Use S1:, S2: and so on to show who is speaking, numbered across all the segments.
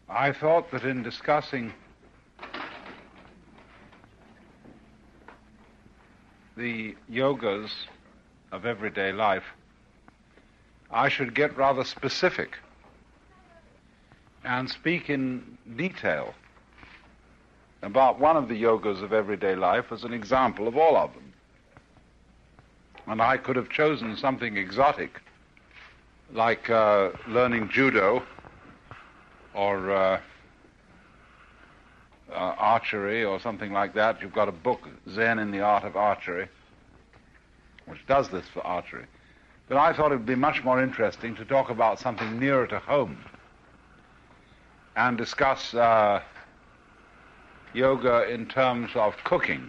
S1: I thought that in discussing the yogas of everyday life, I should get rather specific and speak in detail about one of the yogas of everyday life as an example of all of them. And I could have chosen something exotic, like learning judo or archery or something like that. You've got a book, Zen in the Art of Archery, which does this for archery. But I thought it would be much more interesting to talk about something nearer to home and discuss yoga in terms of cooking.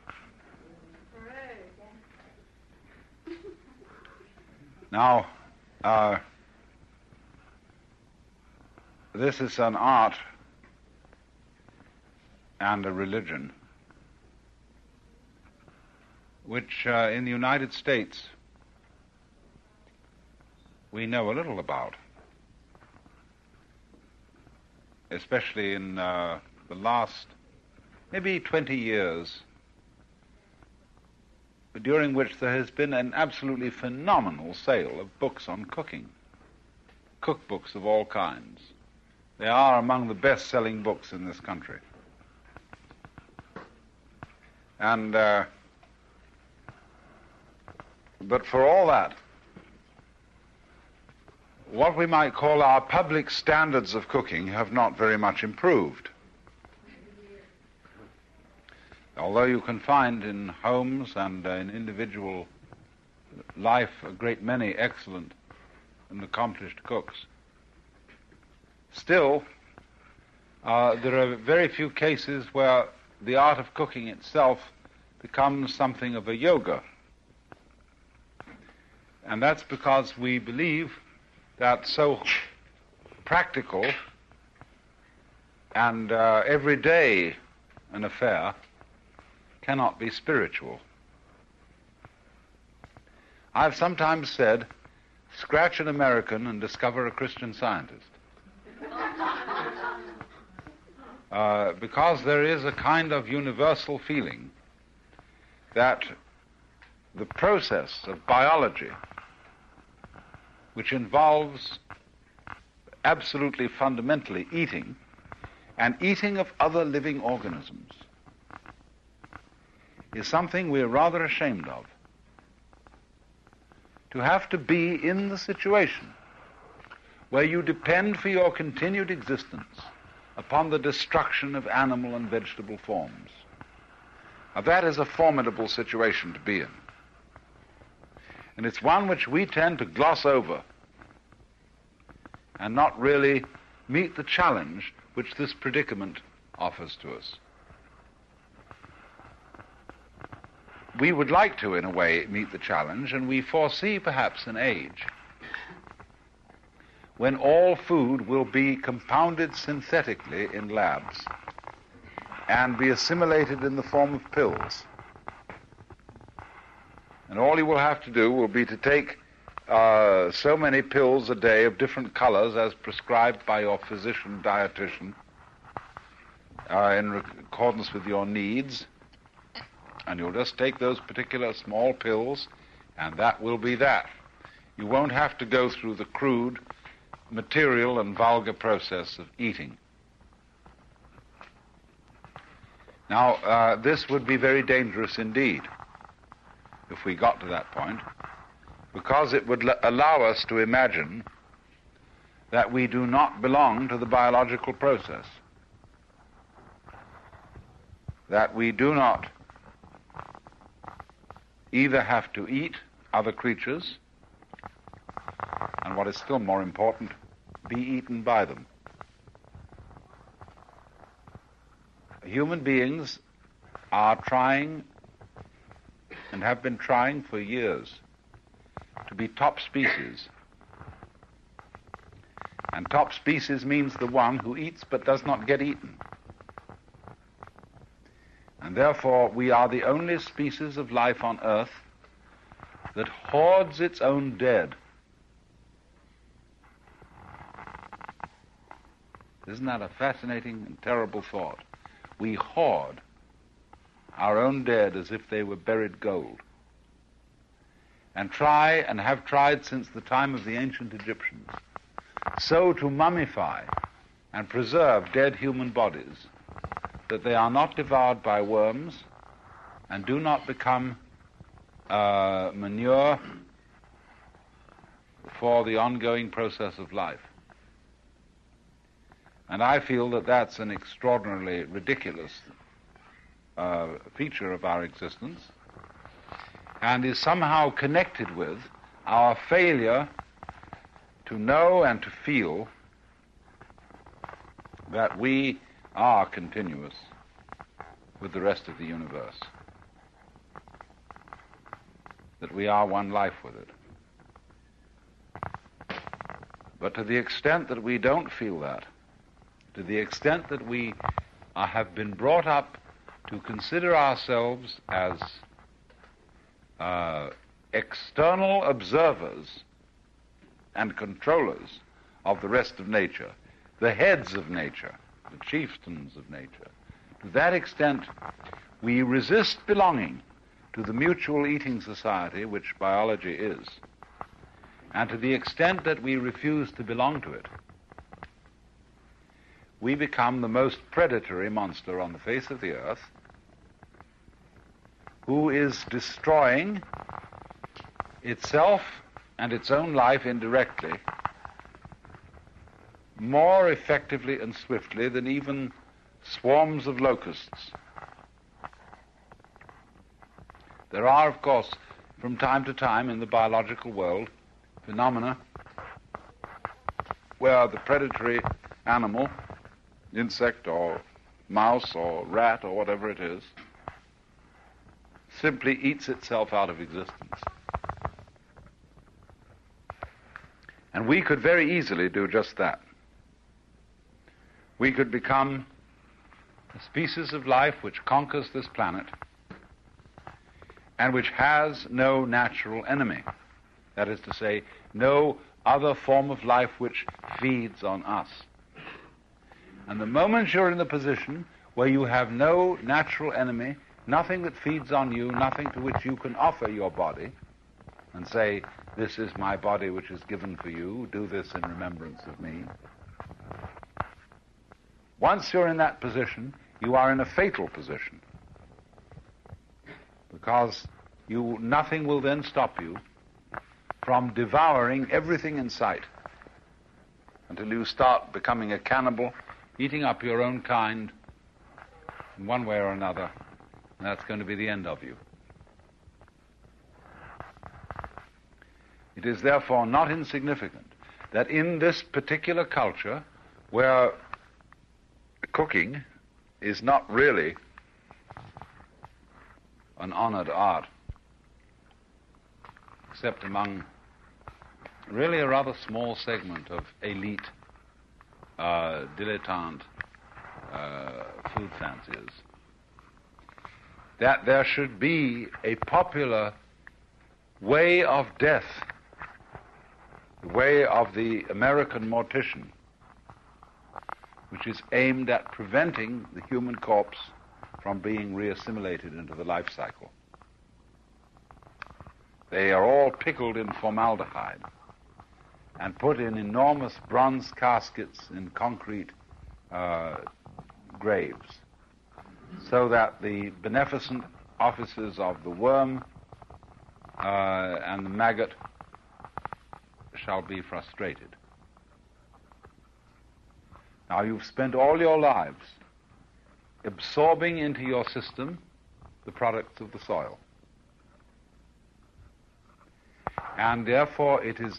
S1: Now, this is an art and a religion which in the United States we know a little about, especially in the last maybe 20 years, during which there has been an absolutely phenomenal sale of books on cooking, cookbooks of all kinds. They are among the best-selling books in this country. And but for all that, what we might call our public standards of cooking have not very much improved. Although you can find in homes and in individual life a great many excellent and accomplished cooks, still there are very few cases where the art of cooking itself becomes something of a yoga. And that's because we believe that so practical and everyday an affair cannot be spiritual. I've sometimes said, scratch an American and discover a Christian Scientist. Because there is a kind of universal feeling that the process of biology, which involves absolutely fundamentally eating, and eating of other living organisms, is something we're rather ashamed of. To have to be in the situation where you depend for your continued existence upon the destruction of animal and vegetable forms. Now that is a formidable situation to be in. And it's one which we tend to gloss over and not really meet the challenge which this predicament offers to us. We would like to, in a way, meet the challenge, and we foresee perhaps an age when all food will be compounded synthetically in labs and be assimilated in the form of pills. And all you will have to do will be to take so many pills a day of different colors as prescribed by your physician dietitian in accordance with your needs, and you'll just take those particular small pills, and that will be that. You won't have to go through the crude, material and vulgar process of eating. Now, this would be very dangerous indeed if we got to that point, because it would allow us to imagine that we do not belong to the biological process, that we do not either have to eat other creatures, and what is still more important, be eaten by them. Human beings are trying, and have been trying for years, to be top species. And top species means the one who eats but does not get eaten. And therefore we are the only species of life on Earth that hoards its own dead. Isn't that a fascinating and terrible thought? We hoard our own dead as if they were buried gold, and try, and have tried since the time of the ancient Egyptians, so to mummify and preserve dead human bodies that they are not devoured by worms and do not become manure for the ongoing process of life. And I feel that that's an extraordinarily ridiculous feature of our existence, and is somehow connected with our failure to know and to feel that we are continuous with the rest of the universe, that we are one life with it. But to the extent that we don't feel that, to the extent that we have been brought up to consider ourselves as external observers and controllers of the rest of nature, the heads of nature, the chieftains of nature, to that extent we resist belonging to the mutual eating society which biology is, and to the extent that we refuse to belong to it, we become the most predatory monster on the face of the earth, who is destroying itself and its own life indirectly more effectively and swiftly than even swarms of locusts. There are, of course, from time to time in the biological world, phenomena where the predatory animal, insect or mouse or rat or whatever it is, simply eats itself out of existence. And we could very easily do just that. We could become a species of life which conquers this planet and which has no natural enemy. That is to say, no other form of life which feeds on us. And the moment you're in the position where you have no natural enemy, nothing that feeds on you, nothing to which you can offer your body and say, this is my body which is given for you, do this in remembrance of me. Once you're in that position, you are in a fatal position, because nothing will then stop you from devouring everything in sight until you start becoming a cannibal, eating up your own kind in one way or another, and that's going to be the end of you. It is therefore not insignificant that in this particular culture, where cooking is not really an honored art, except among really a rather small segment of elite, dilettante food fanciers, that there should be a popular way of death, the way of the American mortician, which is aimed at preventing the human corpse from being reassimilated into the life cycle. They are all pickled in formaldehyde and put in enormous bronze caskets in concrete graves, so that the beneficent offices of the worm and the maggot shall be frustrated. Now, you've spent all your lives absorbing into your system the products of the soil. And therefore it is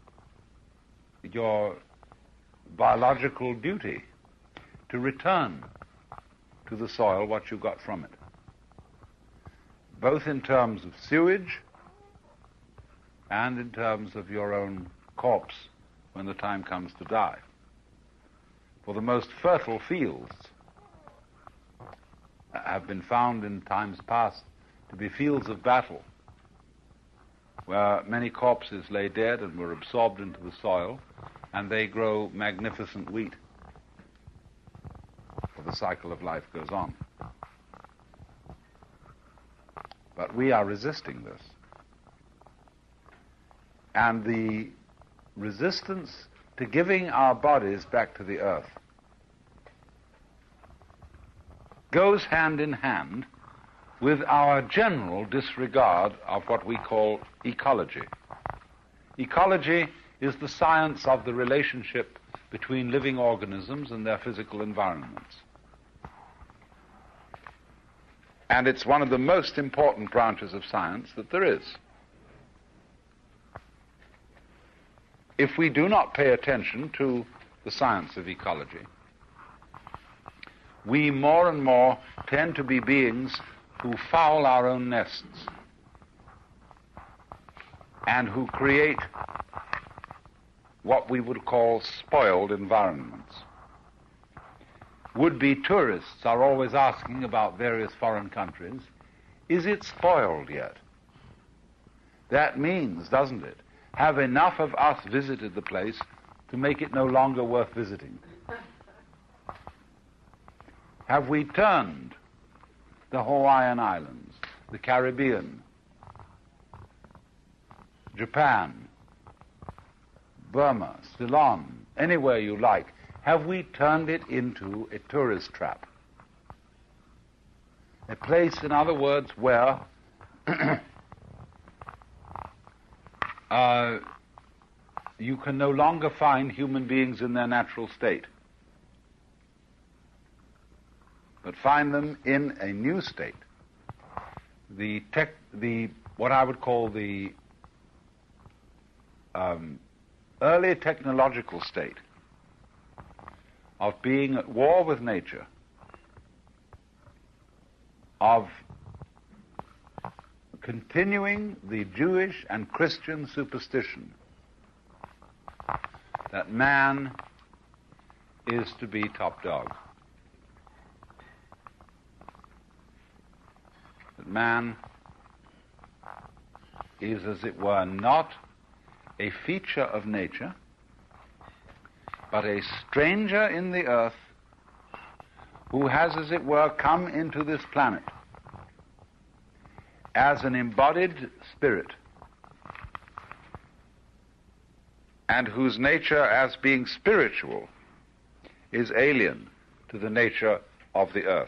S1: your biological duty to return to the soil what you got from it, both in terms of sewage and in terms of your own corpse when the time comes to die. For the most fertile fields have been found in times past to be fields of battle, where many corpses lay dead and were absorbed into the soil, and they grow magnificent wheat. the cycle of life goes on. But we are resisting this. And the resistance to giving our bodies back to the earth goes hand in hand with our general disregard of what we call ecology. Ecology is the science of the relationship between living organisms and their physical environments. And it's one of the most important branches of science that there is. If we do not pay attention to the science of ecology, we more and more tend to be beings who foul our own nests and who create what we would call spoiled environments. Would-be tourists are always asking about various foreign countries, is it spoiled yet? That means, doesn't it, have enough of us visited the place to make it no longer worth visiting? Have we turned the Hawaiian Islands, the Caribbean, Japan, Burma, Ceylon, anywhere you like, have we turned it into a tourist trap? A place, in other words, where you can no longer find human beings in their natural state, but find them in a new state. What I would call the early technological state of being at war with nature, of continuing the Jewish and Christian superstition that man is to be top dog. That man is, as it were, not a feature of nature, but a stranger in the earth who has, as it were, come into this planet as an embodied spirit, and whose nature as being spiritual is alien to the nature of the earth.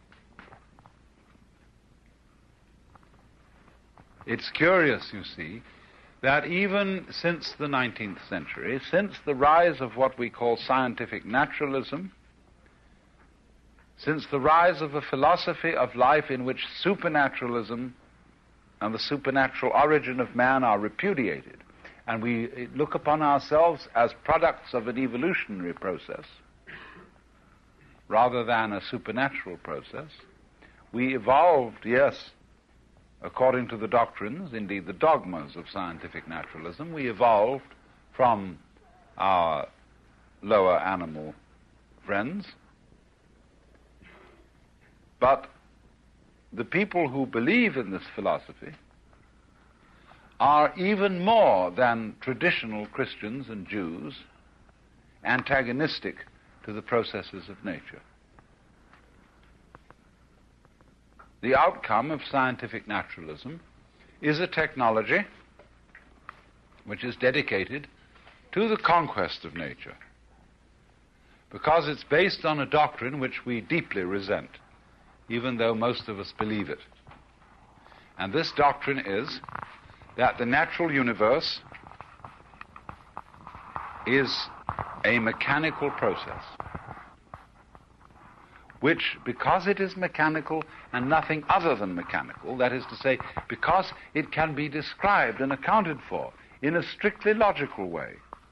S1: It's curious, you see, that even since the 19th century, since the rise of what we call scientific naturalism, since the rise of a philosophy of life in which supernaturalism and the supernatural origin of man are repudiated, and we look upon ourselves as products of an evolutionary process rather than a supernatural process, we evolved, yes, according to the doctrines, indeed the dogmas of scientific naturalism, we evolved from our lower animal friends. But the people who believe in this philosophy are even more than traditional Christians and Jews antagonistic to the processes of nature. The outcome of scientific naturalism is a technology which is dedicated to the conquest of nature, because it's based on a doctrine which we deeply resent, even though most of us believe it. And this doctrine is that the natural universe is a mechanical process, which, because it is mechanical and nothing other than mechanical, that is to say, because it can be described and accounted for in a strictly logical way,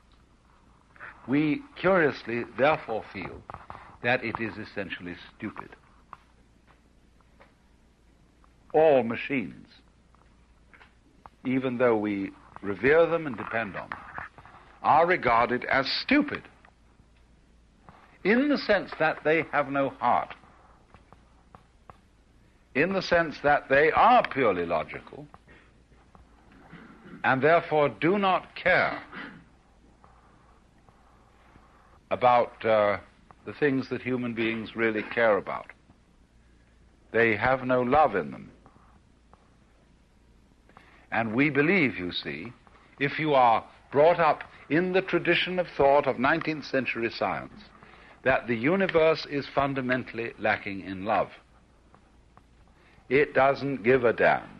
S1: we curiously therefore feel that it is essentially stupid. All machines, even though we revere them and depend on them, are regarded as stupid in the sense that they have no heart, in the sense that they are purely logical and therefore do not care about the things that human beings really care about. They have no love in them. And we believe, you see, if you are brought up in the tradition of thought of 19th century science, that the universe is fundamentally lacking in love. It doesn't give a damn.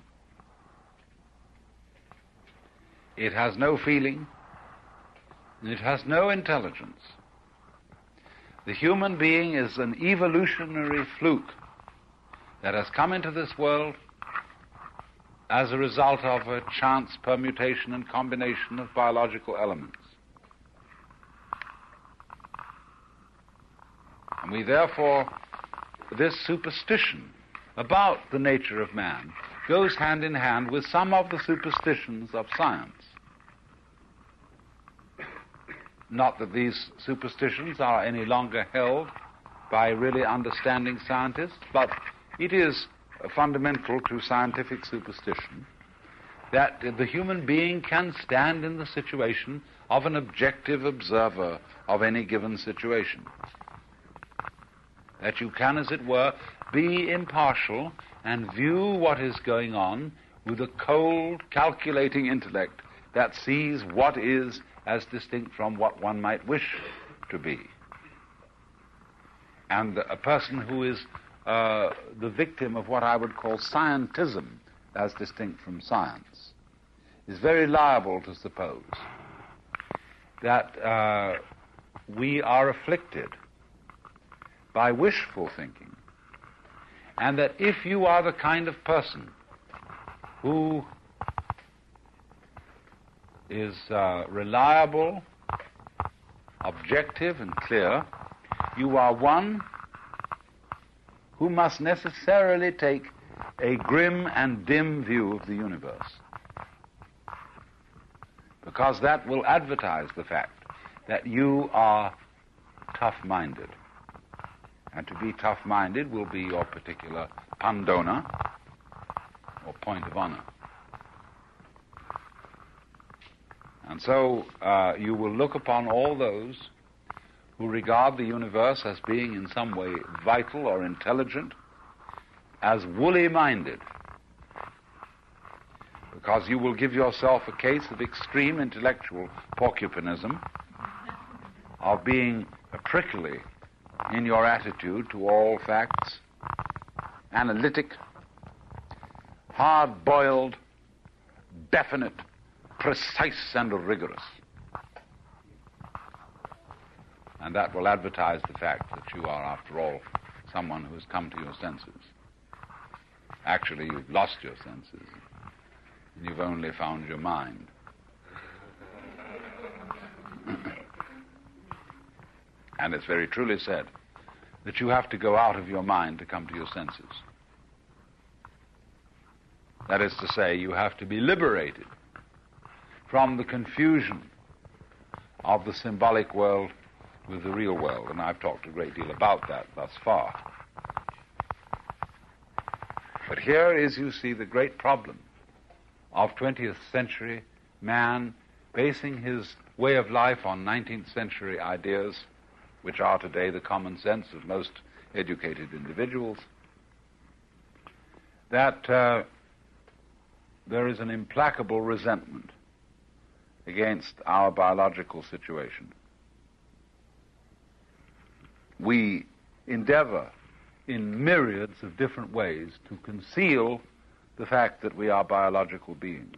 S1: It has no feeling, and it has no intelligence. The human being is an evolutionary fluke that has come into this world as a result of a chance permutation and combination of biological elements. And we therefore, this superstition about the nature of man goes hand in hand with some of the superstitions of science. Not that these superstitions are any longer held by really understanding scientists, but it is fundamental to scientific superstition that the human being can stand in the situation of an objective observer of any given situation. That you can, as it were, be impartial and view what is going on with a cold, calculating intellect that sees what is as distinct from what one might wish to be. And a person who is the victim of what I would call scientism, as distinct from science, is very liable to suppose that we are afflicted by wishful thinking, and that if you are the kind of person who is reliable, objective, and clear, you are one who must necessarily take a grim and dim view of the universe, because that will advertise the fact that you are tough-minded. And to be tough-minded will be your particular pandona, or point of honor. And so you will look upon all those who regard the universe as being in some way vital or intelligent as woolly-minded, because you will give yourself a case of extreme intellectual porcupinism, of being prickly in your attitude to all facts, analytic, hard-boiled, definite, precise, and rigorous. And that will advertise the fact that you are, after all, someone who has come to your senses. Actually, you've lost your senses, and you've only found your mind. And it's very truly said that you have to go out of your mind to come to your senses. That is to say, you have to be liberated from the confusion of the symbolic world with the real world, and I've talked a great deal about that thus far. But here is, you see, the great problem of 20th century man basing his way of life on 19th century ideas, which are today the common sense of most educated individuals, that there is an implacable resentment against our biological situation. We endeavor in myriads of different ways to conceal the fact that we are biological beings.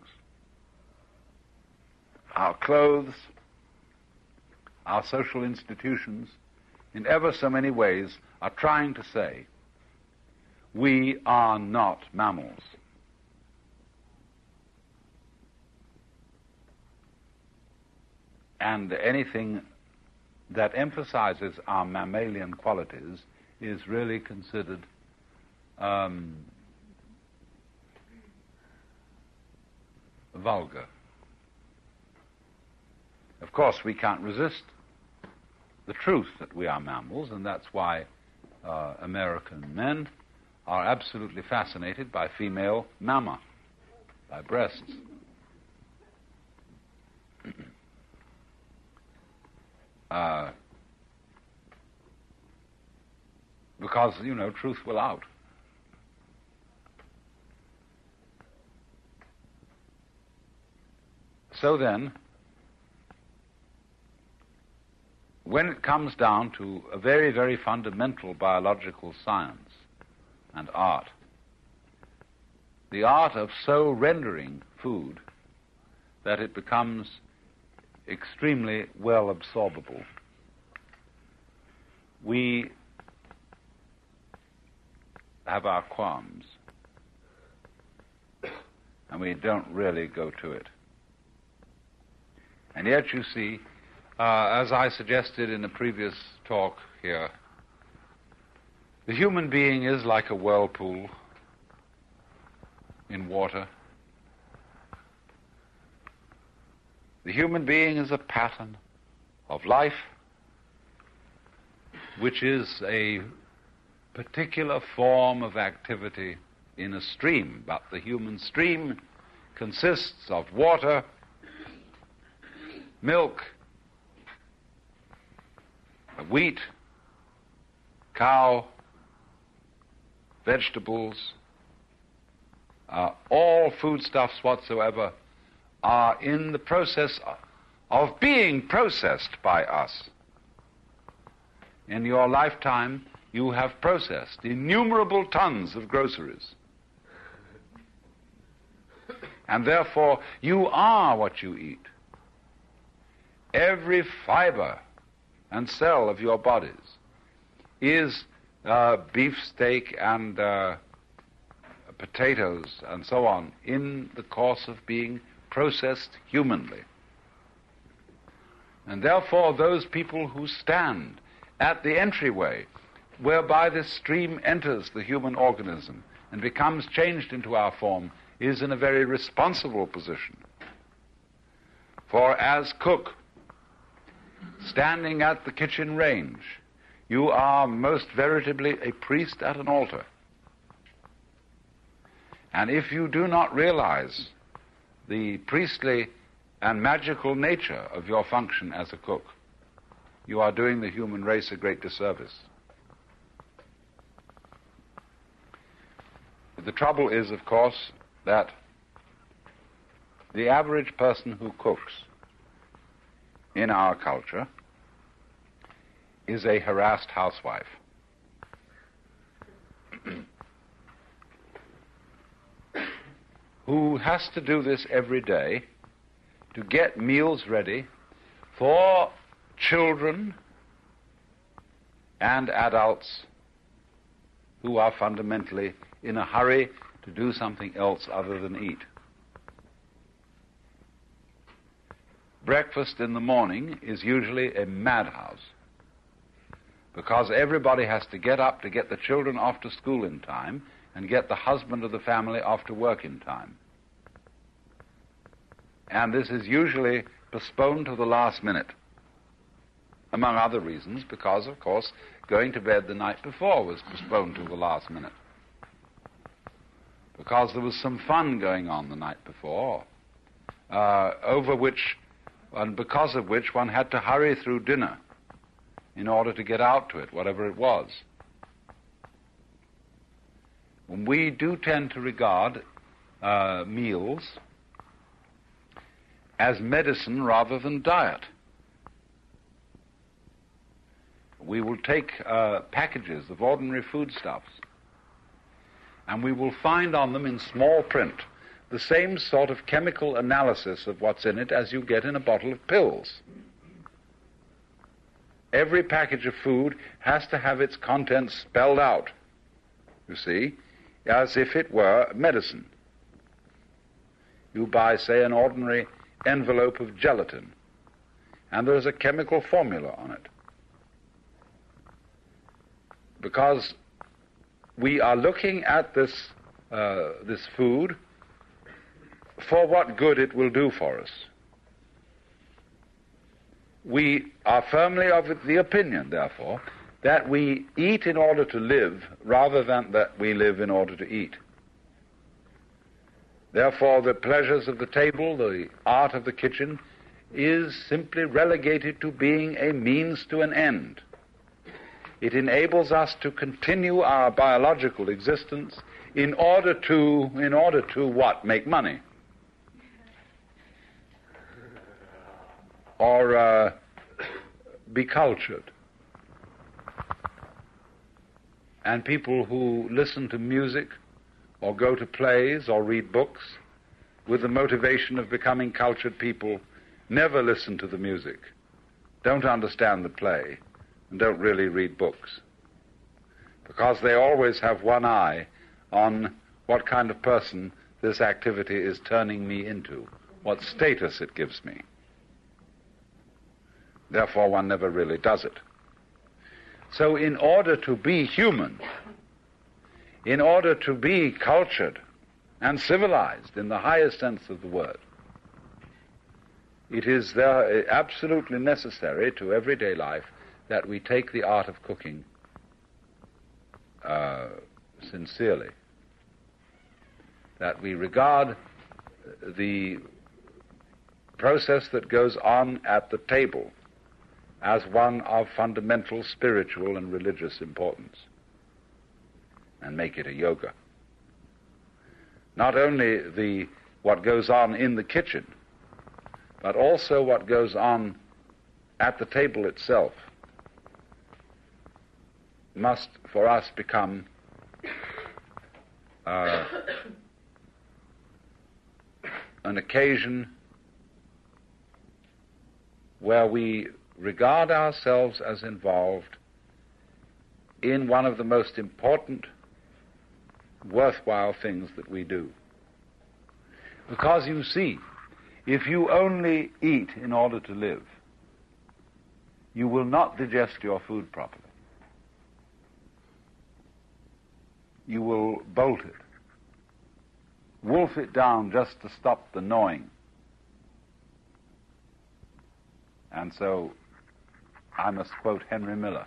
S1: Our clothes, our social institutions, in ever so many ways, are trying to say, we are not mammals. And anything that emphasizes our mammalian qualities is really considered vulgar. Of course, we can't resist the truth that we are mammals, and that's why American men are absolutely fascinated by female mamma, by breasts. because, truth will out. So then, when it comes down to a very, very fundamental biological science and art, the art of so rendering food that it becomes extremely well absorbable, we have our qualms, and we don't really go to it. And yet, you see, as I suggested in a previous talk here, the human being is like a whirlpool in water. The human being is a pattern of life, which is a particular form of activity in a stream, but the human stream consists of water, milk, wheat, cow, vegetables, all foodstuffs whatsoever are in the process of being processed by us. In your lifetime, you have processed innumerable tons of groceries. And therefore, you are what you eat. Every fiber and cell of your bodies is beefsteak and potatoes and so on in the course of being processed humanly. And therefore, those people who stand at the entryway whereby this stream enters the human organism and becomes changed into our form is in a very responsible position. For as cook, standing at the kitchen range, you are most veritably a priest at an altar. And if you do not realize the priestly and magical nature of your function as a cook, you are doing the human race a great disservice. The trouble is, of course, that the average person who cooks in our culture is a harassed housewife. Who has to do this every day to get meals ready for children and adults who are fundamentally in a hurry to do something else other than eat. Breakfast in the morning is usually a madhouse because everybody has to get up to get the children off to school in time and get the husband of the family off to work in time. And this is usually postponed to the last minute, among other reasons, because, of course, going to bed the night before was postponed to the last minute. Because there was some fun going on the night before, over which, and because of which one had to hurry through dinner in order to get out to it, whatever it was. We do tend to regard meals as medicine rather than diet. We will take packages of ordinary foodstuffs, and we will find on them in small print the same sort of chemical analysis of what's in it as you get in a bottle of pills. Every package of food has to have its contents spelled out, you see, as if it were medicine. You buy, say, an ordinary envelope of gelatin, and there's a chemical formula on it. Because we are looking at this food for what good it will do for us. We are firmly of the opinion, therefore, that we eat in order to live rather than that we live in order to eat. Therefore, the pleasures of the table, the art of the kitchen, is simply relegated to being a means to an end. It enables us to continue our biological existence in order to what? Make money. Or be cultured. And people who listen to music or go to plays or read books with the motivation of becoming cultured people never listen to the music, don't understand the play, and don't really read books. Because they always have one eye on what kind of person this activity is turning me into, what status it gives me. Therefore, one never really does it. So in order to be human, in order to be cultured and civilized in the highest sense of the word, it is absolutely necessary to everyday life that we take the art of cooking sincerely, that we regard the process that goes on at the table as one of fundamental spiritual and religious importance, and make it a yoga. Not only what goes on in the kitchen, but also what goes on at the table itself must, for us, become an occasion where we regard ourselves as involved in one of the most important, worthwhile things that we do. Because you see, if you only eat in order to live, you will not digest your food properly. You will bolt it, wolf it down just to stop the gnawing. And so I must quote Henry Miller.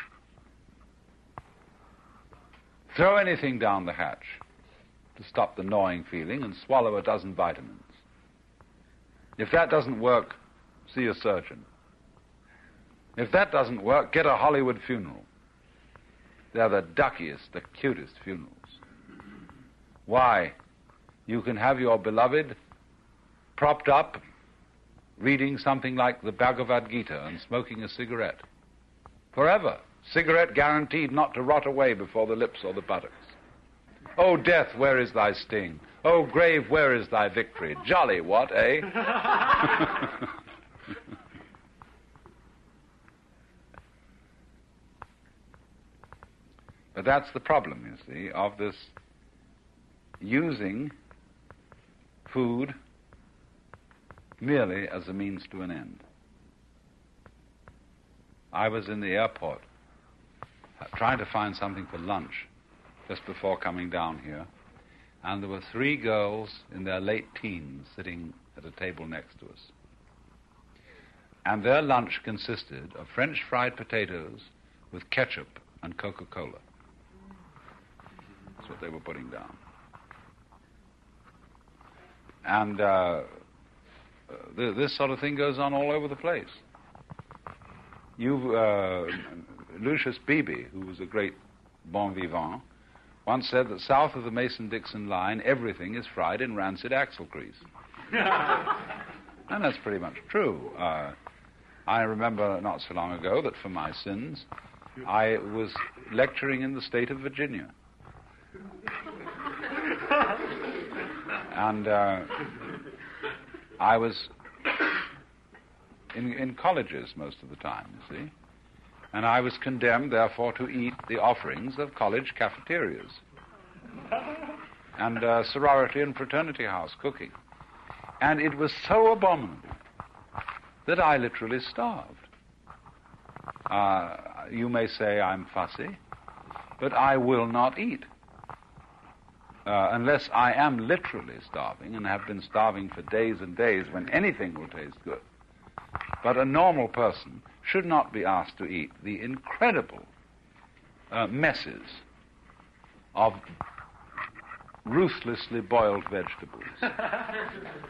S1: Throw anything down the hatch to stop the gnawing feeling and swallow a dozen vitamins. If that doesn't work, see a surgeon. If that doesn't work, get a Hollywood funeral. They're the duckiest, the cutest funerals. Why? You can have your beloved propped up reading something like the Bhagavad Gita and smoking a cigarette. Forever. Cigarette guaranteed not to rot away before the lips or the buttocks. Oh, death, where is thy sting? Oh, grave, where is thy victory? Jolly, what, eh? But that's the problem, you see, of this using food merely as a means to an end. I was in the airport trying to find something for lunch just before coming down here, and there were 3 girls in their late teens sitting at a table next to us. And their lunch consisted of French fried potatoes with ketchup and Coca-Cola. That's what they were putting down. And this sort of thing goes on all over the place. Lucius Beebe, who was a great bon vivant, once said that south of the Mason-Dixon line, everything is fried in rancid axle grease. And that's pretty much true. I remember not so long ago that for my sins, I was lecturing in the state of Virginia. And I was in colleges most of the time, you see. And I was condemned, therefore, to eat the offerings of college cafeterias and sorority and fraternity house cooking. And it was so abominable that I literally starved. You may say I'm fussy, but I will not eat unless I am literally starving, and have been starving for days and days when anything will taste good. But a normal person should not be asked to eat the incredible messes of ruthlessly boiled vegetables,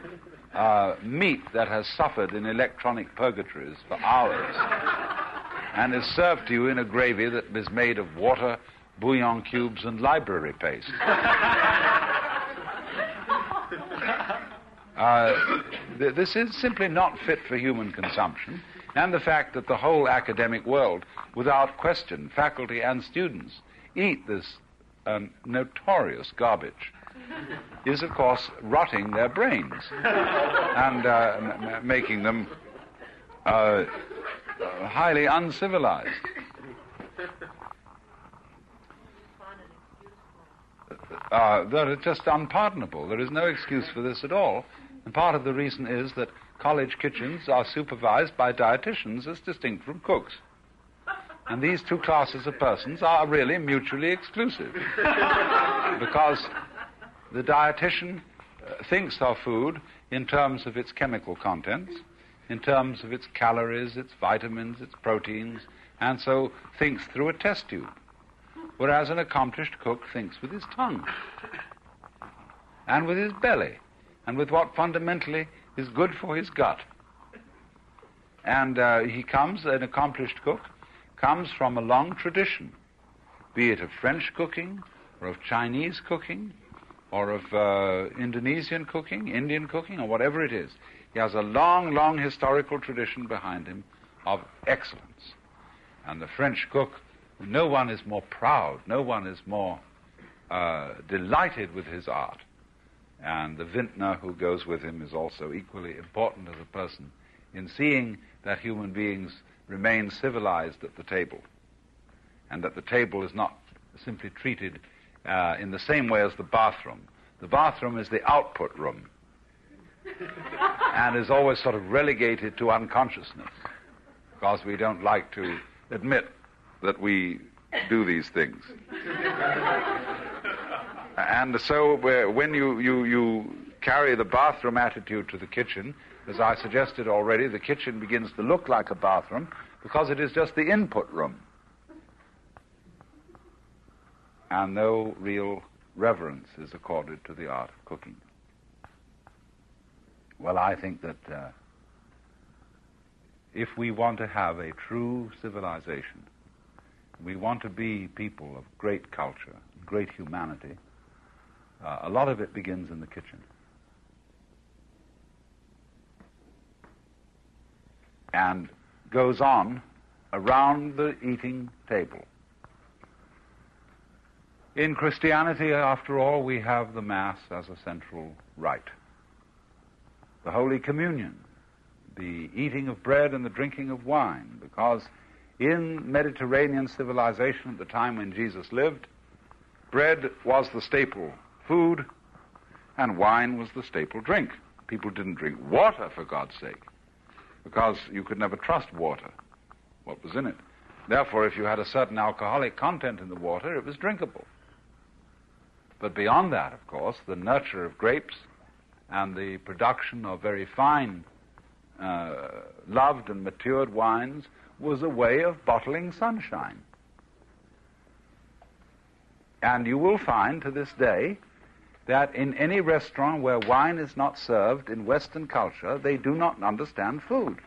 S1: meat that has suffered in electronic purgatories for hours, and is served to you in a gravy that is made of water, bouillon cubes, and library paste. This is simply not fit for human consumption, and the fact that the whole academic world, without question, faculty and students, eat this notorious garbage is, of course, rotting their brains and making them highly uncivilized. That is just unpardonable. There is no excuse for this at all. And part of the reason is that college kitchens are supervised by dietitians as distinct from cooks. And these two classes of persons are really mutually exclusive. Because the dietitian thinks of food in terms of its chemical contents, in terms of its calories, its vitamins, its proteins, and so thinks through a test tube. Whereas an accomplished cook thinks with his tongue, and with his belly, and with what fundamentally is good for his gut. And an accomplished cook, comes from a long tradition, be it of French cooking, or of Chinese cooking, or of Indonesian cooking, Indian cooking, or whatever it is. He has a long, long historical tradition behind him of excellence. And the French cook, no one is more proud, no one is more delighted with his art. And the vintner who goes with him is also equally important as a person in seeing that human beings remain civilized at the table, and that the table is not simply treated in the same way as the bathroom. The bathroom is the output room and is always sort of relegated to unconsciousness because we don't like to admit that we do these things. And so when you carry the bathroom attitude to the kitchen, as I suggested already, the kitchen begins to look like a bathroom because it is just the input room. And no real reverence is accorded to the art of cooking. Well, I think that if we want to have a true civilization, we want to be people of great culture, great humanity, a lot of it begins in the kitchen. And goes on around the eating table. In Christianity, after all, we have the Mass as a central rite. The Holy Communion, the eating of bread and the drinking of wine, because in Mediterranean civilization at the time when Jesus lived, bread was the staple food and wine was the staple drink. People didn't drink water, for God's sake, because you could never trust water, what was in it. Therefore, if you had a certain alcoholic content in the water, it was drinkable. But beyond that, of course, the nurture of grapes and the production of very fine, loved and matured wines was a way of bottling sunshine. And you will find to this day that in any restaurant where wine is not served in Western culture, they do not understand food.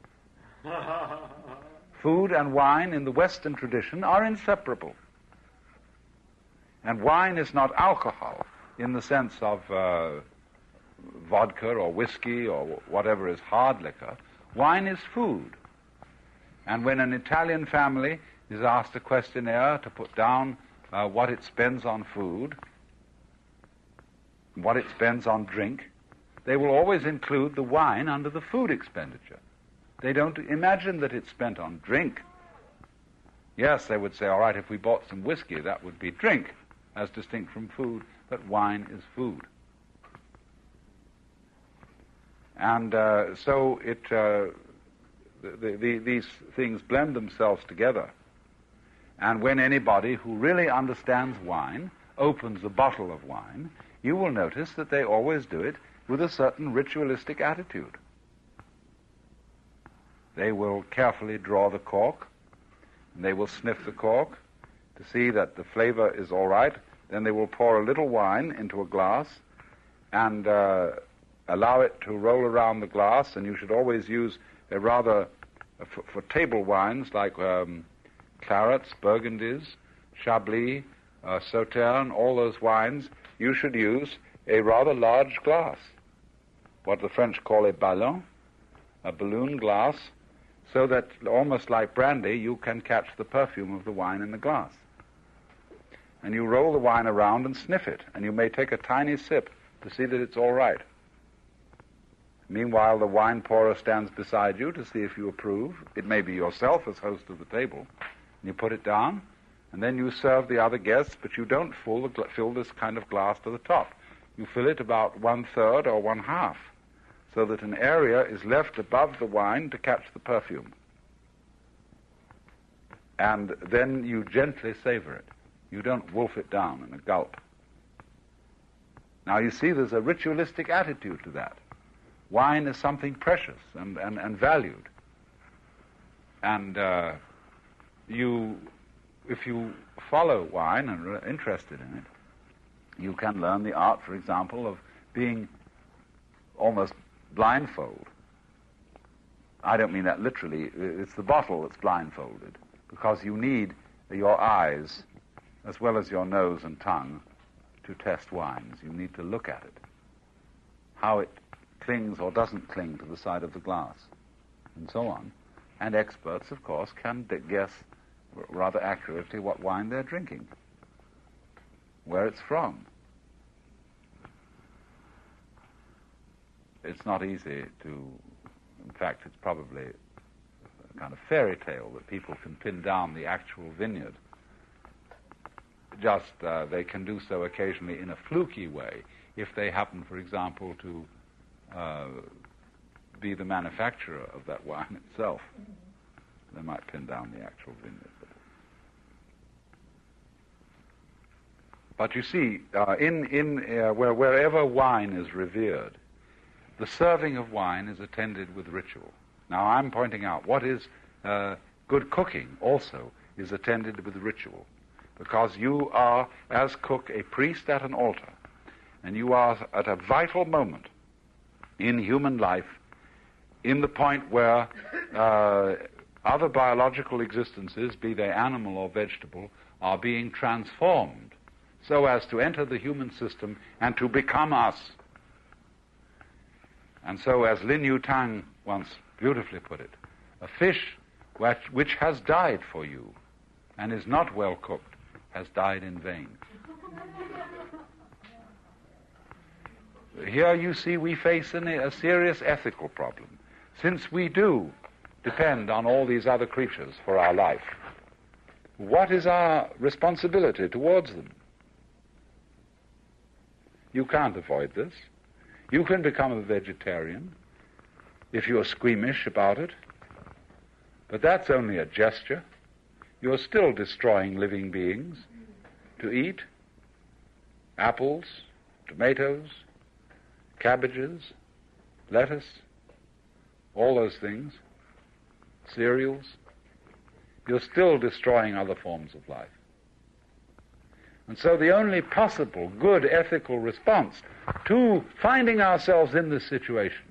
S1: Food and wine in the Western tradition are inseparable. And wine is not alcohol in the sense of vodka or whiskey or whatever is hard liquor. Wine is food. And when an Italian family is asked a questionnaire to put down what it spends on food, what it spends on drink, they will always include the wine under the food expenditure. They don't imagine that it's spent on drink. Yes, they would say, all right, if we bought some whiskey, that would be drink, as distinct from food, but wine is food. And so these things blend themselves together. And when anybody who really understands wine opens a bottle of wine, you will notice that they always do it with a certain ritualistic attitude. They will carefully draw the cork, and they will sniff the cork to see that the flavor is all right. Then they will pour a little wine into a glass and allow it to roll around the glass, and you should always use a rather for table wines like clarets, burgundies, chablis, sauterne, all those wines, you should use a rather large glass, what the French call a ballon, a balloon glass, so that almost like brandy, you can catch the perfume of the wine in the glass. And you roll the wine around and sniff it, and you may take a tiny sip to see that it's all right. Meanwhile, the wine pourer stands beside you to see if you approve. It may be yourself as host of the table. And you put it down, and then you serve the other guests, but you don't fill this kind of glass to the top. You fill it about 1/3 or 1/2, so that an area is left above the wine to catch the perfume. And then you gently savor it. You don't wolf it down in a gulp. Now you see there's a ritualistic attitude to that. Wine is something precious and valued. And if you follow wine and are interested in it, you can learn the art, for example, of being almost blindfold. I don't mean that literally. It's the bottle that's blindfolded, because you need your eyes as well as your nose and tongue to test wines. You need to look at it, how it clings or doesn't cling to the side of the glass, and so on. And experts, of course, can guess rather accurately what wine they're drinking, where it's from. It's not easy to, in fact, it's probably a kind of fairy tale that people can pin down the actual vineyard. Just they can do so occasionally in a fluky way if they happen, for example, to be the manufacturer of that wine itself. They might pin down the actual vineyard. But you see, wherever wine is revered, the serving of wine is attended with ritual. Now I'm pointing out what is good cooking also is attended with ritual, because you are, as cook, a priest at an altar, and you are at a vital moment in human life, in the point where other biological existences, be they animal or vegetable, are being transformed so as to enter the human system and to become us. And so, as Lin Yutang once beautifully put it, a fish which has died for you and is not well cooked has died in vain. Here you see we face a serious ethical problem, since we do depend on all these other creatures for our life. What is our responsibility towards them? You can't avoid this. You can become a vegetarian if you're squeamish about it, but that's only a gesture. You're still destroying living beings to eat apples, tomatoes, cabbages, lettuce, all those things, cereals. You're still destroying other forms of life. And so the only possible good ethical response to finding ourselves in this situation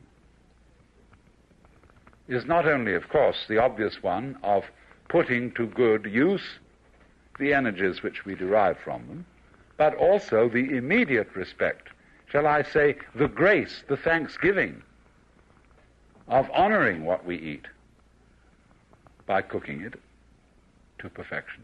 S1: is not only, of course, the obvious one of putting to good use the energies which we derive from them, but also the immediate respect, shall I say, the grace, the thanksgiving of honoring what we eat by cooking it to perfection.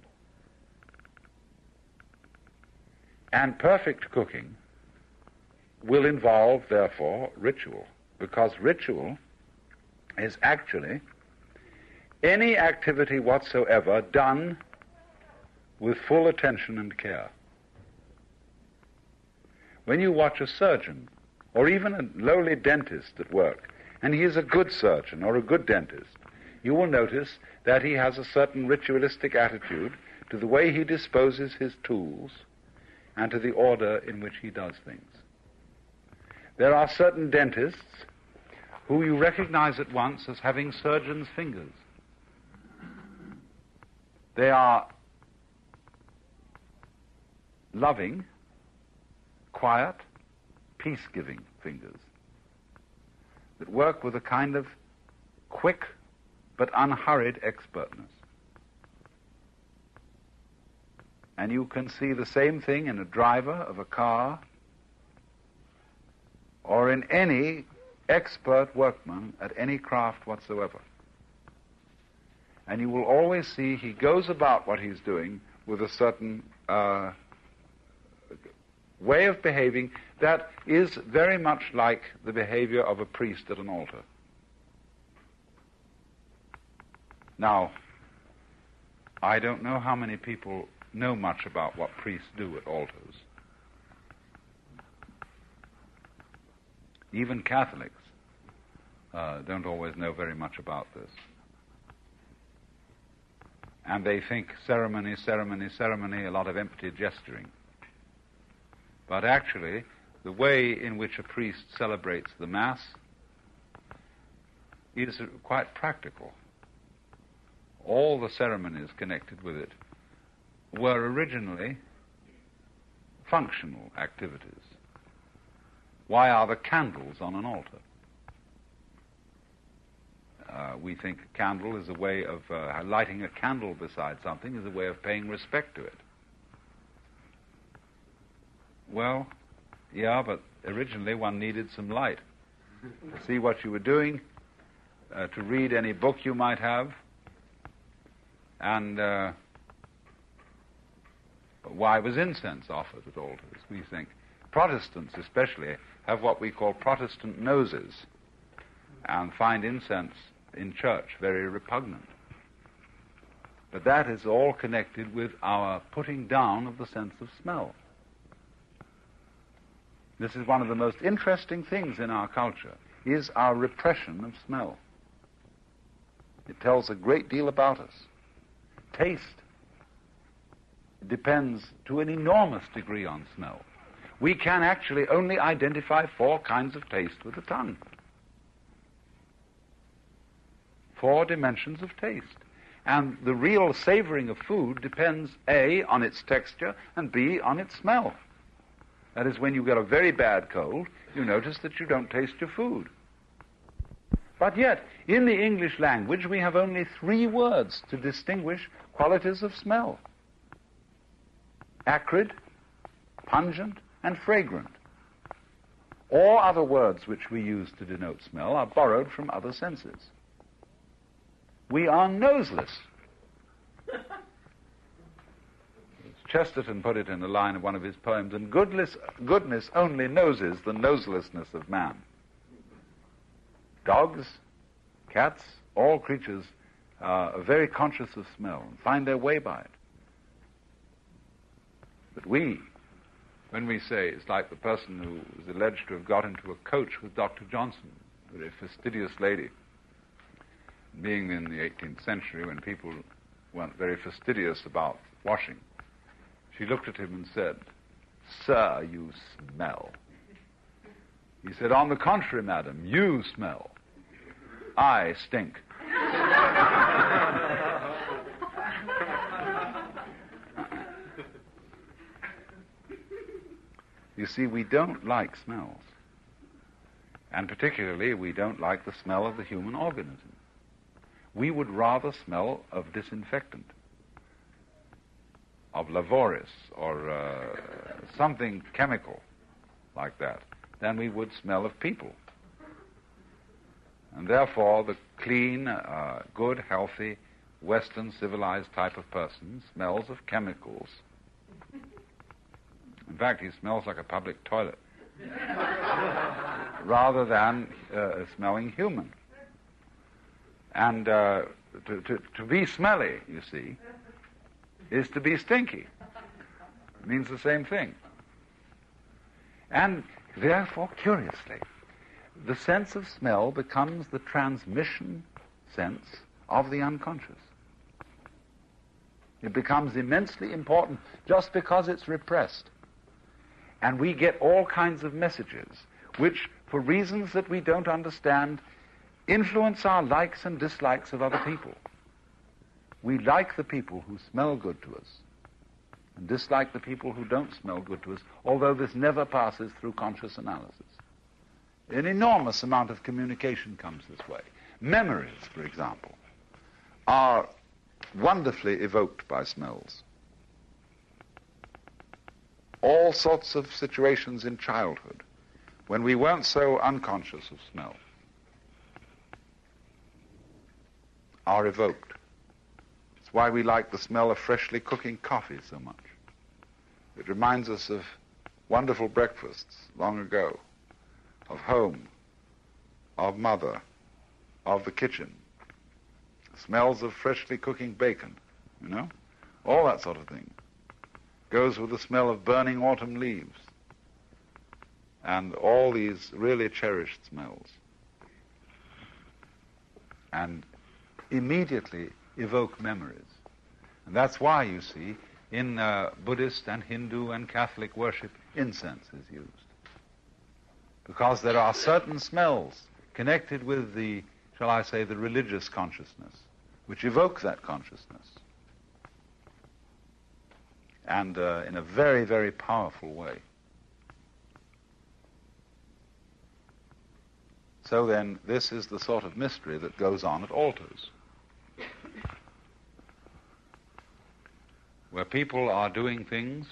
S1: And perfect cooking will involve, therefore, ritual, because ritual is actually any activity whatsoever done with full attention and care. When you watch a surgeon, or even a lowly dentist at work, and he is a good surgeon or a good dentist, you will notice that he has a certain ritualistic attitude to the way he disposes his tools and to the order in which he does things. There are certain dentists who you recognize at once as having surgeon's fingers. They are loving, quiet, peace-giving fingers that work with a kind of quick but unhurried expertness. And you can see the same thing in a driver of a car or in any expert workman at any craft whatsoever. And you will always see he goes about what he's doing with a certain way of behaving that is very much like the behavior of a priest at an altar. Now, I don't know how many people know much about what priests do at altars. Even Catholics don't always know very much about this. And they think ceremony, ceremony, ceremony, a lot of empty gesturing. But actually, the way in which a priest celebrates the Mass is quite practical. All the ceremonies connected with it were originally functional activities. Why are the candles on an altar? We think a candle is a way of lighting a candle beside something is a way of paying respect to it. Well, yeah, but originally one needed some light to see what you were doing, to read any book you might have, and why was incense offered at altars? We think Protestants especially have what we call Protestant noses and find incense in church very repugnant. But that is all connected with our putting down of the sense of smell. This is one of the most interesting things in our culture, is our repression of smell. It tells a great deal about us. Taste depends to an enormous degree on smell. We can actually only identify 4 kinds of taste with the tongue. 4 dimensions of taste. And the real savoring of food depends, A, on its texture, and B, on its smell. That is, when you get a very bad cold, you notice that you don't taste your food. But yet, in the English language, we have only 3 words to distinguish qualities of smell: acrid, pungent, and fragrant. All other words which we use to denote smell are borrowed from other senses. We are noseless. Chesterton put it in a line of one of his poems, and goodness only noses the noselessness of man. Dogs, cats, all creatures are very conscious of smell and find their way by it. But we, when we say, it's like the person who was alleged to have got into a coach with Dr. Johnson, a very fastidious lady. Being in the 18th century, when people weren't very fastidious about washing, she looked at him and said, "Sir, you smell." He said, "On the contrary, madam, you smell. I stink." You see, we don't like smells. And particularly, we don't like the smell of the human organism. We would rather smell of disinfectant, of Lavoris, or something chemical like that, than we would smell of people. And therefore, the clean, good, healthy, Western civilized type of person smells of chemicals. In fact, he smells like a public toilet, rather than smelling human. And to be smelly, you see, is to be stinky. It means the same thing. And therefore, curiously, the sense of smell becomes the transmission sense of the unconscious. It becomes immensely important just because it's repressed. And we get all kinds of messages which, for reasons that we don't understand, influence our likes and dislikes of other people. We like the people who smell good to us and dislike the people who don't smell good to us, although this never passes through conscious analysis. An enormous amount of communication comes this way. Memories, for example. are wonderfully evoked by smells. All sorts of situations in childhood when we weren't so unconscious of smell are evoked. It's why we like the smell of freshly cooking coffee so much. It reminds us of wonderful breakfasts long ago, of home, of mother, of the kitchen. Smells of freshly cooking bacon, you know? All that sort of thing goes with the smell of burning autumn leaves and all these really cherished smells, and immediately evoke memories. And that's why, you see, in Buddhist and Hindu and Catholic worship, incense is used. Because there are certain smells connected with the, shall I say, the religious consciousness, which evoke that consciousness. And in a very, very powerful way. So then, this is the sort of mystery that goes on at altars, where people are doing things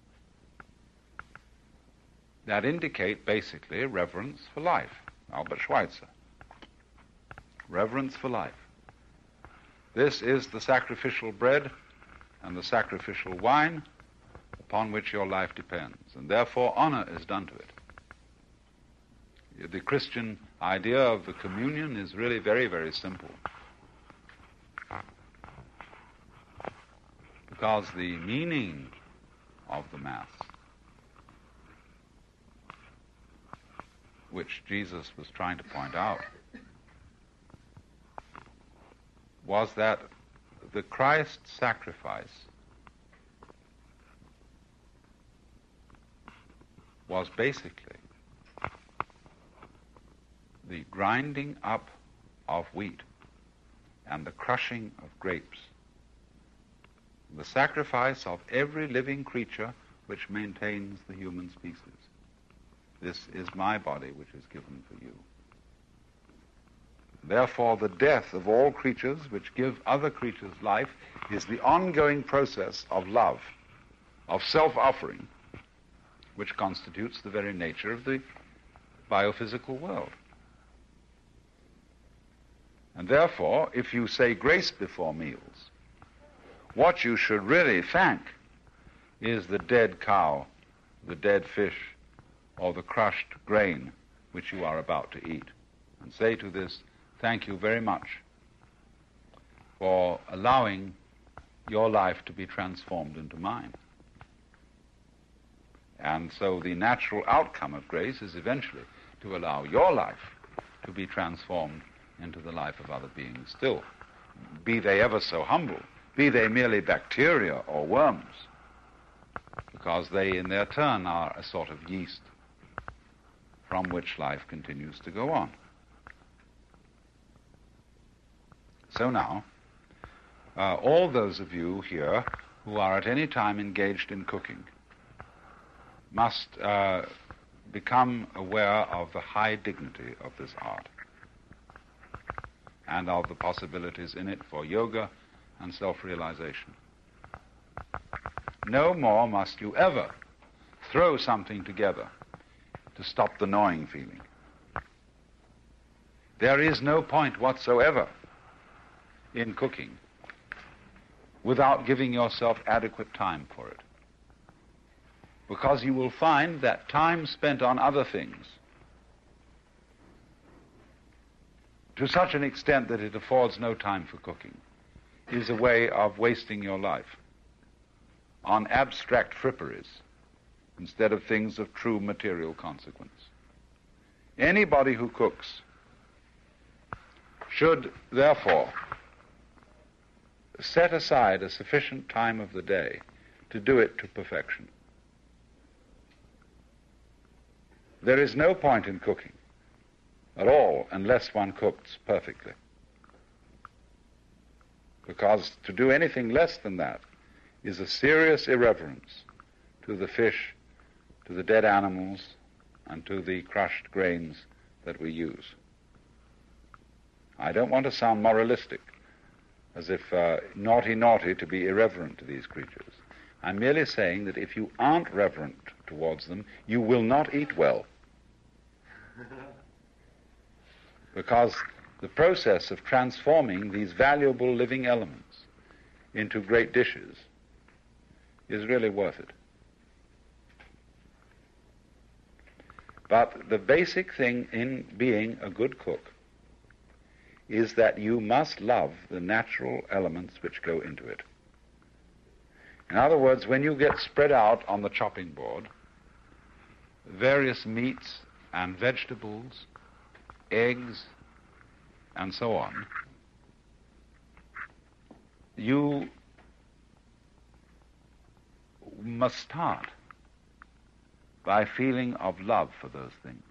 S1: that indicate basically reverence for life. Albert Schweitzer. Reverence for life. This is the sacrificial bread and the sacrificial wine upon which your life depends, and therefore honor is done to it. The Christian idea of the communion is really very, very simple. Because the meaning of the Mass, which Jesus was trying to point out, was that the Christ sacrifice was basically the grinding up of wheat and the crushing of grapes, the sacrifice of every living creature which maintains the human species. This is my body which is given for you. Therefore, the death of all creatures which give other creatures life is the ongoing process of love, of self-offering, which constitutes the very nature of the biophysical world. And therefore, if you say grace before meals, what you should really thank is the dead cow, the dead fish, or the crushed grain which you are about to eat. And say to this, thank you very much for allowing your life to be transformed into mine. And so the natural outcome of grace is eventually to allow your life to be transformed into the life of other beings still, be they ever so humble, be they merely bacteria or worms, because they in their turn are a sort of yeast from which life continues to go on. So now, all those of you here who are at any time engaged in cooking must become aware of the high dignity of this art and of the possibilities in it for yoga and self-realization. No more must you ever throw something together to stop the gnawing feeling. There is no point whatsoever in cooking without giving yourself adequate time for it. Because you will find that time spent on other things, to such an extent that it affords no time for cooking, is a way of wasting your life on abstract fripperies instead of things of true material consequence. Anybody who cooks should, therefore, set aside a sufficient time of the day to do it to perfection. There is no point in cooking at all unless one cooks perfectly. Because to do anything less than that is a serious irreverence to the fish, to the dead animals, and to the crushed grains that we use. I don't want to sound moralistic, as if naughty, naughty to be irreverent to these creatures. I'm merely saying that if you aren't reverent towards them, you will not eat well. Because the process of transforming these valuable living elements into great dishes is really worth it. But the basic thing in being a good cook is that you must love the natural elements which go into it. In other words, when you get spread out on the chopping board various meats and vegetables, eggs, and so on, you must start by feeling of love for those things.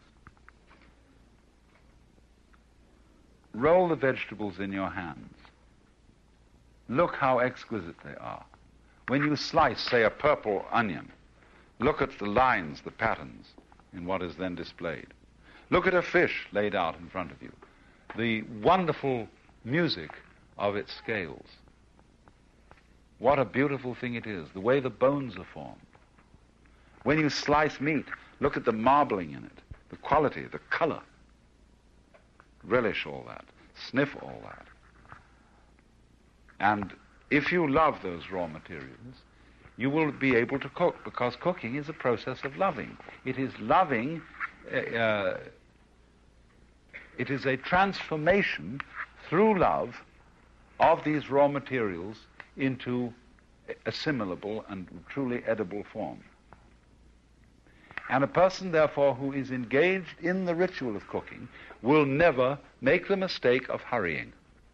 S1: Roll the vegetables in your hands. Look how exquisite they are. When you slice, say, a purple onion, look at the lines, the patterns in what is then displayed. Look at a fish laid out in front of you, the wonderful music of its scales. What a beautiful thing it is, the way the bones are formed. When you slice meat, look at the marbling in it, the quality, the color. Relish all that, sniff all that. And if you love those raw materials, you will be able to cook, because cooking is a process of loving. It is loving, it is a transformation through love of these raw materials into assimilable and truly edible form. And a person, therefore, who is engaged in the ritual of cooking will never make the mistake of hurrying.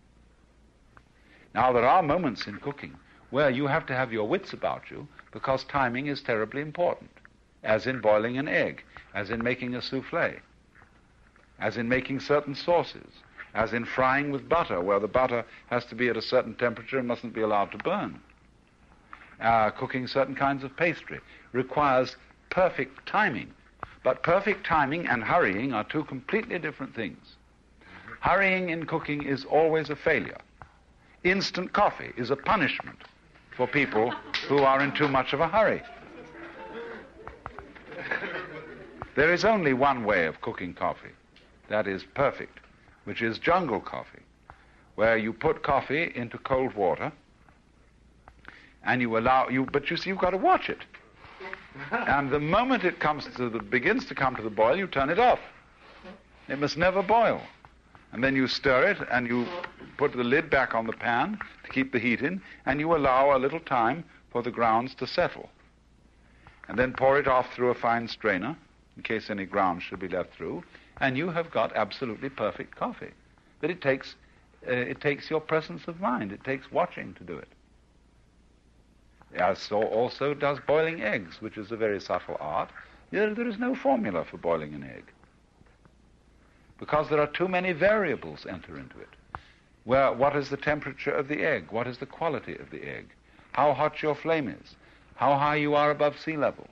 S1: Now, there are moments in cooking where you have to have your wits about you, because timing is terribly important, as in boiling an egg, as in making a souffle, as in making certain sauces, as in frying with butter, where the butter has to be at a certain temperature and mustn't be allowed to burn. Cooking certain kinds of pastry requires perfect timing. But perfect timing and hurrying are two completely different things. Hurrying in cooking is always a failure. Instant coffee is a punishment for people who are in too much of a hurry. There is only one way of cooking coffee that is perfect, which is jungle coffee, where you put coffee into cold water and but you see, you've got to watch it. And the moment it begins to come to the boil, you turn it off. It must never boil. And then you stir it, and you put the lid back on the pan to keep the heat in, and you allow a little time for the grounds to settle. And then pour it off through a fine strainer, in case any grounds should be left through, and you have got absolutely perfect coffee. But it takes your presence of mind. It takes watching to do it. As so also does boiling eggs, which is a very subtle art. There is no formula for boiling an egg, because there are too many variables enter into it. What is the temperature of the egg? What is the quality of the egg? How hot your flame is? How high you are above sea level?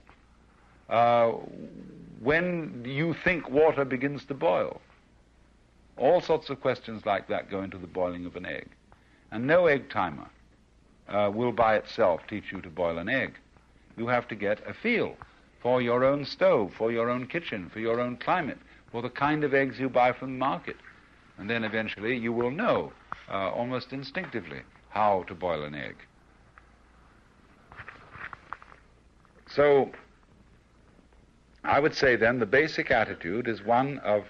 S1: When you think water begins to boil? All sorts of questions like that go into the boiling of an egg. And no egg timer will by itself teach you to boil an egg. You have to get a feel for your own stove, for your own kitchen, for your own climate, for the kind of eggs you buy from the market. And then eventually you will know almost instinctively how to boil an egg. So I would say then the basic attitude is one of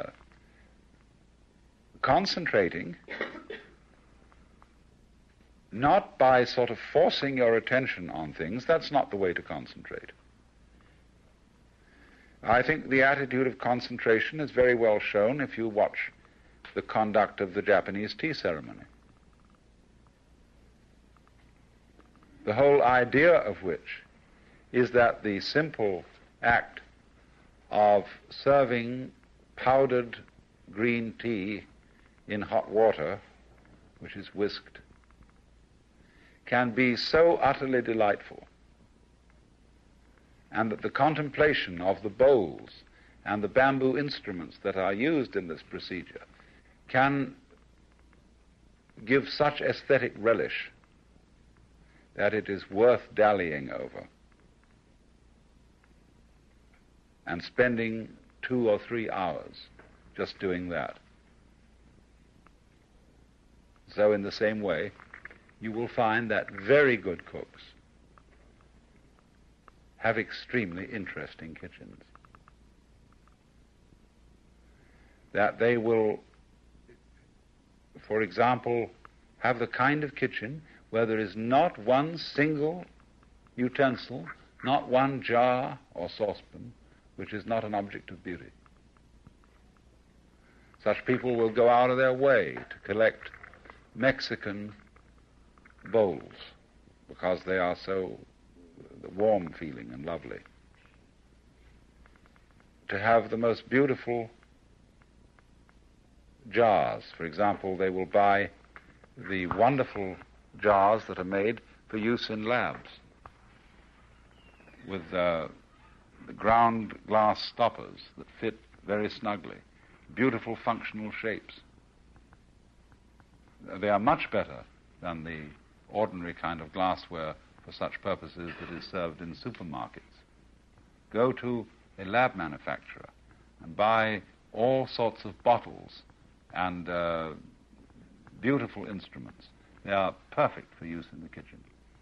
S1: concentrating, not by sort of forcing your attention on things. That's not the way to concentrate. I think the attitude of concentration is very well shown if you watch the conduct of the Japanese tea ceremony, the whole idea of which is that the simple act of serving powdered green tea in hot water, which is whisked, can be so utterly delightful, and that the contemplation of the bowls and the bamboo instruments that are used in this procedure can give such aesthetic relish that it is worth dallying over and spending 2 or 3 hours just doing that. So in the same way, you will find that very good cooks have extremely interesting kitchens. That they will, for example, have the kind of kitchen where there is not one single utensil, not one jar or saucepan, which is not an object of beauty. Such people will go out of their way to collect Mexican bowls because they are so warm feeling and lovely. To have the most beautiful jars. For example, they will buy the wonderful jars that are made for use in labs with the ground glass stoppers that fit very snugly, beautiful functional shapes. They are much better than the ordinary kind of glassware for such purposes that is served in supermarkets. Go to a lab manufacturer and buy all sorts of bottles and beautiful instruments. They are perfect for use in the kitchen.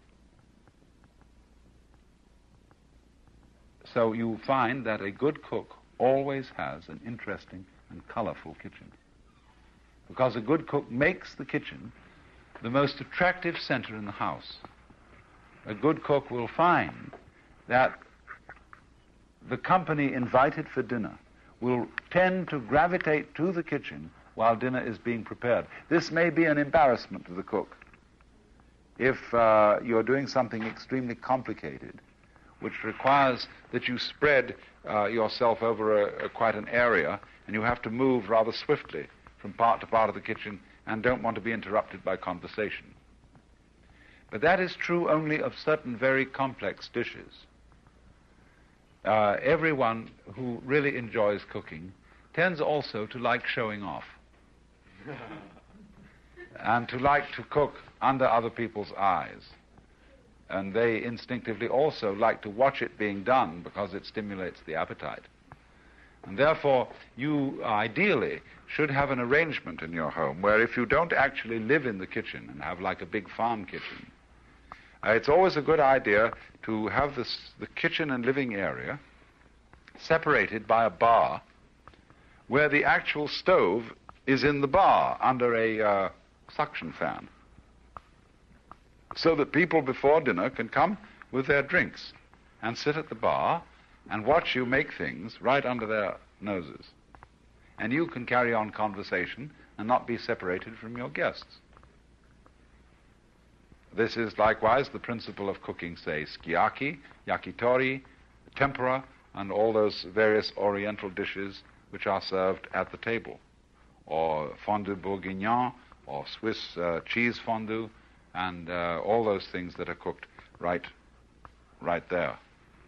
S1: So you find that a good cook always has an interesting and colorful kitchen, because a good cook makes the kitchen the most attractive center in the house. A good cook will find that the company invited for dinner will tend to gravitate to the kitchen while dinner is being prepared. This may be an embarrassment to the cook. If you're doing something extremely complicated, which requires that you spread yourself over quite an area, and you have to move rather swiftly from part to part of the kitchen and don't want to be interrupted by conversation. But that is true only of certain very complex dishes. Everyone who really enjoys cooking tends also to like showing off and to like to cook under other people's eyes. And they instinctively also like to watch it being done because it stimulates the appetite. And therefore, you ideally should have an arrangement in your home where if you don't actually live in the kitchen and have like a big farm kitchen, it's always a good idea to have the kitchen and living area separated by a bar where the actual stove is in the bar under a suction fan, so that people before dinner can come with their drinks and sit at the bar and watch you make things right under their noses. And you can carry on conversation and not be separated from your guests. This is likewise the principle of cooking, say, sukiyaki, yakitori, tempura, and all those various oriental dishes which are served at the table, or fondue bourguignon, or Swiss cheese fondue, and all those things that are cooked right there.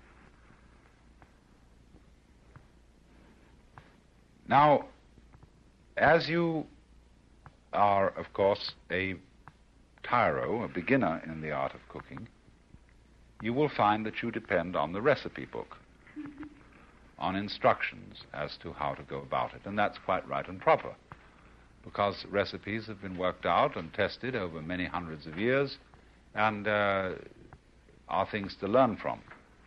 S1: Now, as you are, of course, a tyro, a beginner in the art of cooking, you will find that you depend on the recipe book, on instructions as to how to go about it. And that's quite right and proper, because recipes have been worked out and tested over many hundreds of years and are things to learn from.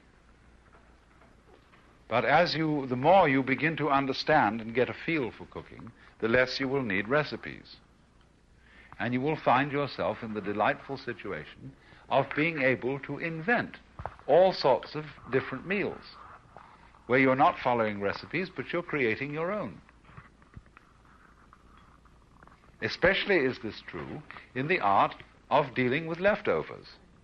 S1: But the more you begin to understand and get a feel for cooking, the less you will need recipes. And you will find yourself in the delightful situation of being able to invent all sorts of different meals, where you're not following recipes, but you're creating your own. Especially is this true in the art of dealing with leftovers.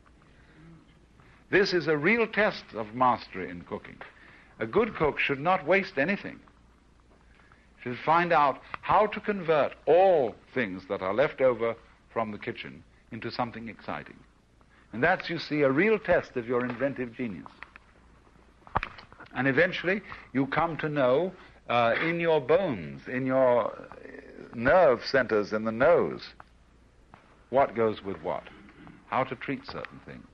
S1: This is a real test of mastery in cooking. A good cook should not waste anything. Should find out how to convert all things that are left over from the kitchen into something exciting. And that's, you see, a real test of your inventive genius. And eventually you come to know in your bones, in your nerve centers in the nose, what goes with what, how to treat certain things.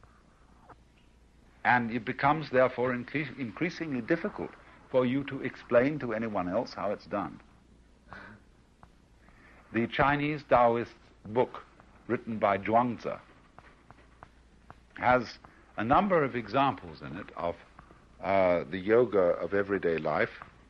S1: And it becomes, therefore, increasingly difficult for you to explain to anyone else how it's done. The Chinese Taoist book, written by Zhuangzi, has a number of examples in it of the yoga of everyday life.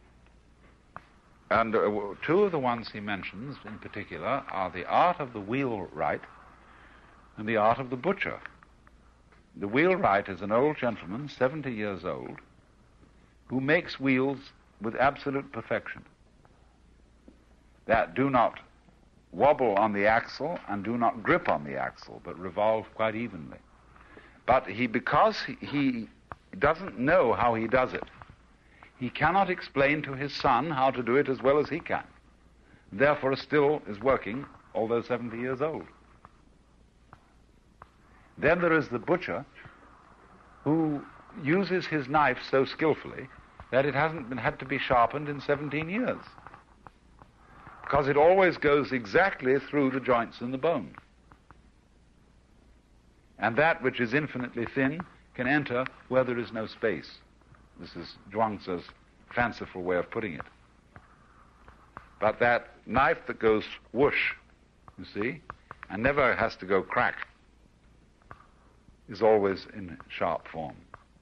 S1: And two of the ones he mentions in particular are the art of the wheelwright and the art of the butcher. The wheelwright is an old gentleman, 70 years old, who makes wheels with absolute perfection that do not wobble on the axle and do not grip on the axle, but revolve quite evenly. But because he doesn't know how he does it, he cannot explain to his son how to do it as well as he can. Therefore, still is working, although 70 years old. Then there is the butcher, who uses his knife so skillfully that it hasn't had to be sharpened in 17 years, because it always goes exactly through the joints in the bone. And that which is infinitely thin can enter where there is no space. This is Zhuangzi's fanciful way of putting it. But that knife that goes whoosh, you see, and never has to go crack, is always in sharp form.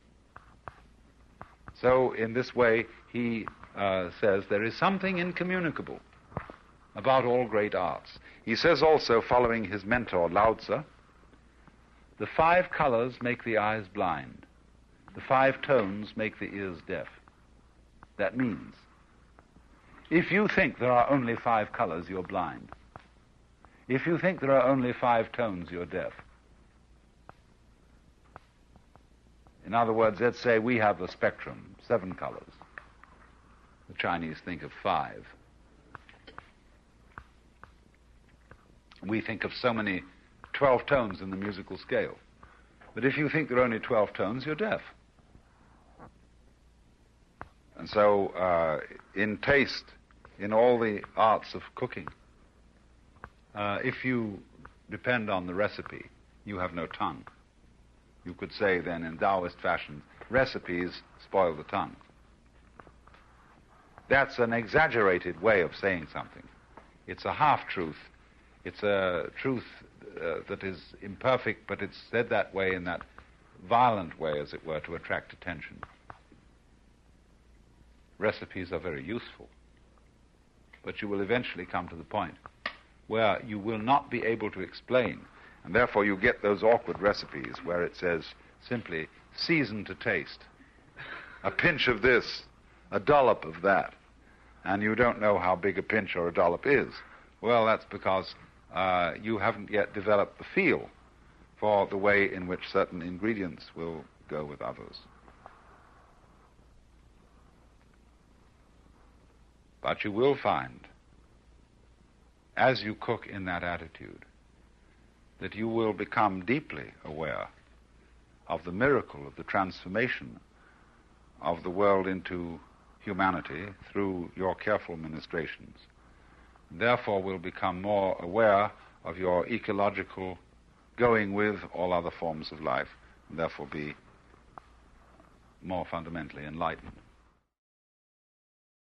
S1: So in this way, he says there is something incommunicable about all great arts. He says also, following his mentor Lao Tzu, the 5 colors make the eyes blind. The 5 tones make the ears deaf. That means, if you think there are only 5 colors, you're blind. If you think there are only 5 tones, you're deaf. In other words, let's say we have a spectrum, 7 colors. The Chinese think of 5. We think of so many 12 tones in the musical scale. But if you think there are only 12 tones, you're deaf. And so in taste, in all the arts of cooking, if you depend on the recipe, you have no tongue. You could say then in Taoist fashion, recipes spoil the tongue. That's an exaggerated way of saying something. It's a half-truth. It's a truth that is imperfect, but it's said that way, in that violent way, as it were, to attract attention. Recipes are very useful, but you will eventually come to the point where you will not be able to explain, and therefore you get those awkward recipes where it says simply, season to taste, a pinch of this, a dollop of that, and you don't know how big a pinch or a dollop is. Well, that's because you haven't yet developed the feel for the way in which certain ingredients will go with others. But you will find, as you cook in that attitude, that you will become deeply aware of the miracle of the transformation of the world into humanity through your careful ministrations. Therefore will become more aware of your ecological going with all other forms of life, and therefore be more fundamentally enlightened.